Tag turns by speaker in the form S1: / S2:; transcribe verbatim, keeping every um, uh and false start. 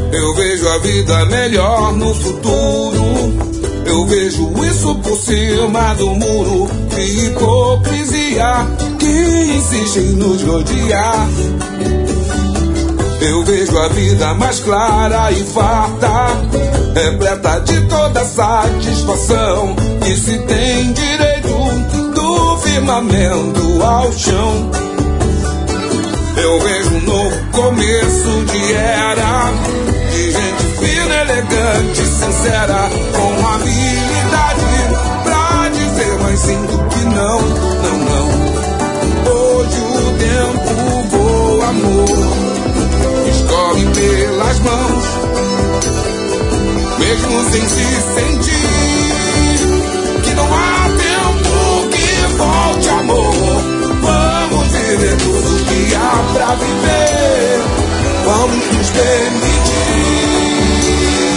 S1: Eu vejo a vida melhor no futuro. Eu vejo isso por cima do muro de hipocrisia que insiste em nos rodear. Eu vejo a vida mais clara e farta, repleta de toda satisfação que se tem direito do firmamento ao chão. Eu vejo um novo começo de era, de gente fina, elegante, sincera, com habilidade pra dizer mais sim do que não, não, não. Hoje o tempo voa, amor, escorre pelas mãos, mesmo sem se sentir que não há tempo que volte, amor. Vamos viver tudo que há pra viver, vamos nos permitir.